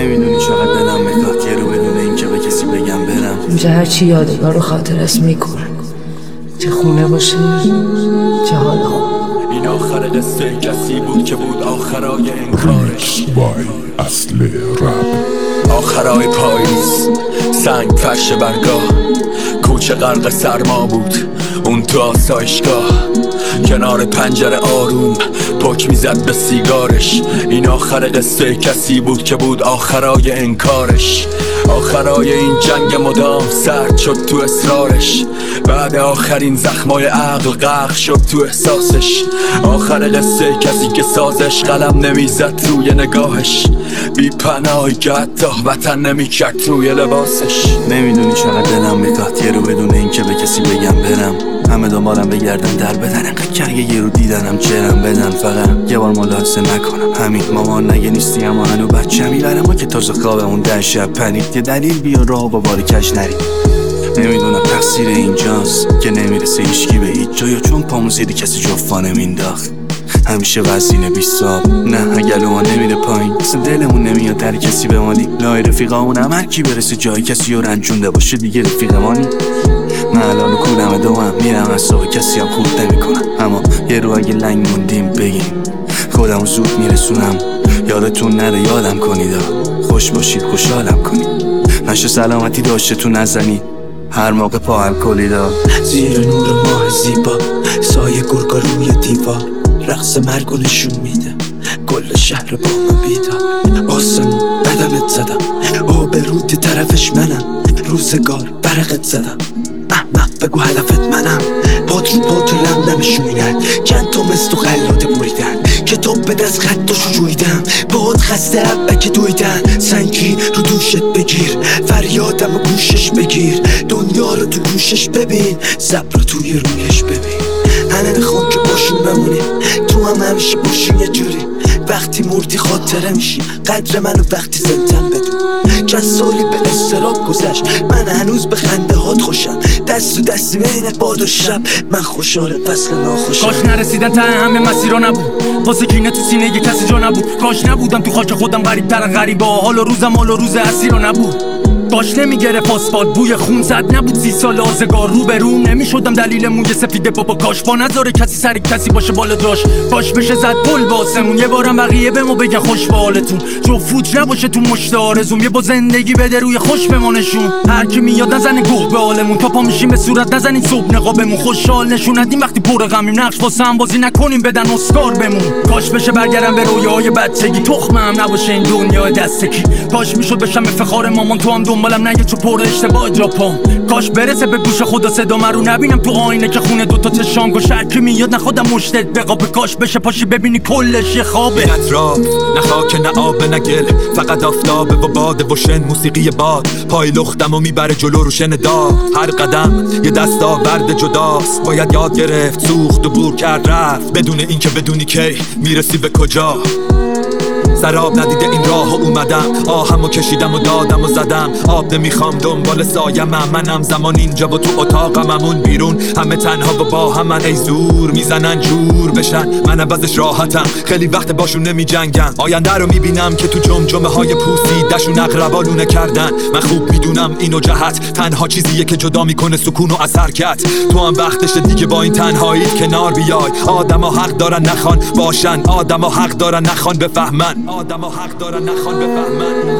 نمیدونی چقدر دلم میخواد یه رو بدون این که به کسی بگم برم. اینجا هرچی یادگار و خاطر است میکنه، چه خونه باشه چه حال خوب. این آخر قصه کسی بود که بود آخرای انکارش. اصل رپ آخرای پاییز، سنگ فرش برگاه، کوچه غرق سرما بود اون تو آسایشگاه، کنار پنجره آروم پک میزد به سیگارش. این آخر قصه کسی بود که بود آخرای انکارش. آخرای این جنگ مدام سرد شد تو اصرارش، بعد آخرین زخمای عقل غرق شد تو احساسش. آخر قصه کسی که سازش قلم نمیزد روی نگاهش، بی پناهی که حتی وطن نمیکرد روی لباسش. نمیدونی چقدر دلم میخواد یه رو بدون این که به کسی بگم برم. همه دنبالم بگردن در بدن، انقدر که اگه یه رو دیدنم چرم بدن، فقط یه بار ملاحظه نکنم. همین مامان نگه نیستی اما هنو بچه میبره ما که تازه خوابمون 10 شب پنید. یه دلیل بیا راه با بار کش نریم. نمیدونم تقصیر اینجاست که نمیرسه هیچکی به هیچ جا، یا چون پامو زیدی کسی جفا نمینداخت. همیشه وزینه بیستاب نه اگه ما نمیره پایین، اصلا دلمون نمیاد در کسی بمانی. لای رفیقامون هم هر کی برسه جای کسی رو رنجونده باشه دیگه رفیقمانی. من الان کولم دوام میرم از صبح کسی هم خورد نمیکنم، اما یه رو اگه لنگ موندیم بگیم خودمو زود میرسونم. یادتون نره یادم کنید، خوش باشید خوشحالم کنید، نشه سلامتی داشته تو نزنید هر موقع پا هم کلیدا. زیر نور ماه زیبا سایه گرگا روی دیوار، رقص مرگو نشون میده کل شهر با من بیدار. آسمون بدنت زدم آبرود طرفش منم، روزگار برقت زدم احمق بگو هدفت منم. پات رو پات لم نمیشونیدن چند تا مست و خلاده بریدن، کتاب به دست خطاشو جویدم باد خسته عبکه دویدن. سنگی رو دوشت بگیر فریادم و گوشش بگیر، دنیا رو تو گوشش ببین صبر رو توی رویش ببین. همه میخوام که باشون بمونیم تو هم همیشه باشیم یه جوری، وقتی مردی خاطره میشی قدر منو وقتی زندم بدون. چند سالی به استراب گذشت من هنوز به خنده هات خوشم، دست و دستی بین باد و شب من خوشحال فصل ناخوشم. کاش نرسیدن ته همه مسیرها نبود، واسه کینه تو سینه یه کسی جا نبود. کاش نبودم تو خاک خودم غریب تر غریبه، حال و روزم حال و روز اسیر نبود. کاش نمیگرفت آسفالت بوی خون زد نبود 30 سال آزگار رو به روم نمیشدم دلیل موی سفیده بابا. کاش با نذاره کسی سر کسی باشه بالا جاش، کاش بشه زد پل واسمون یه بارم بقیه بهمو بگن خوش به حالتون. جو فوت نباشه تو مشت آرزوم، یه با زندگی بده روی خوش بمانشون. هر کی میاد نزنه گوه به حالمون، تا پا میشیم به صورت نزنین صبح نقابمون. خوشحال نشون ندیم وقتی پر غمیم، نقش واسه هم بازی نکنیم بدن اسکار بمون. کاش بشه برگردم به رویاهای بچگی، تخمم نباشه این دنیا دستکی. کاش میشد بشم افتخار مامان تو هم دنبالم نگه چو پر اشتباه جا پام. کاش برسه به گوش خدا صدام رو نبینم تو آینه که خونه دوتا چشام گوش. هر کی میاد نخودم مشتت بقابه، کاش بشه پاشی ببینی کلش یه خوابه. نه اطراف نه خاک نه آب نه گل، فقط آفتابه و باد و شن موسیقی باد. پای لختم و میبره جلو رو شن داغ، هر قدم یه دستاورد جداست. باید یاد گرفت سوخت و بور کرد رفت، بدون اینکه بدونی کی میرسی به کجا. سراب ندیده این راه اومدم، آهمو کشیدم و دادم و زدم. آب نمیخوام دنبال سایمم، منم زمان اینجا و تو اتاقم، همون بیرون همه تنها و با همن. ای زور میزنن جور بشن من عوضش راحتم، خیلی وقت باشون نمی جنگم. آینده رو میبینم که تو جمجمه های پوسیدشون اقربالونه کردن. من خوب میدونم اینو جهت تنها چیزیه که جدا میکنه سکون و از حرکت. تو هم وقتشه دیگه با این تنهاییت کنار بیای. آدم ها حق دارن نخوان باشن، آدم ها حق دارن نخوان بفهمن، آدم ها حق دارن نخوان بفهمن.